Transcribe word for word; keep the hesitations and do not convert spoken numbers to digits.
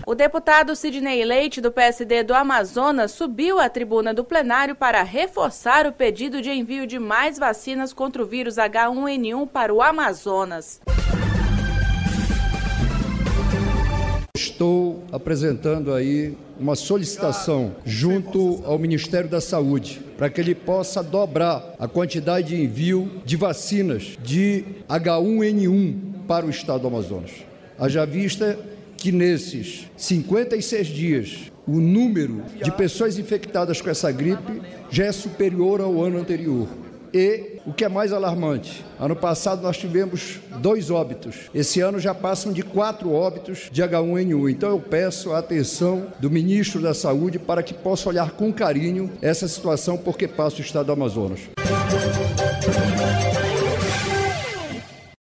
O deputado Sidney Leite, do P S D do Amazonas, subiu à tribuna do plenário para reforçar o pedido de envio de mais vacinas contra o vírus H um N um para o Amazonas. Estou apresentando aí uma solicitação junto ao Ministério da Saúde para que ele possa dobrar a quantidade de envio de vacinas de H um N um para o estado do Amazonas. Haja vista que nesses cinquenta e seis dias o número de pessoas infectadas com essa gripe já é superior ao ano anterior. E o que é mais alarmante, ano passado nós tivemos dois óbitos, esse ano já passam de quatro óbitos de H um N um. Então eu peço a atenção do ministro da Saúde para que possa olhar com carinho essa situação, porque passa o estado do Amazonas.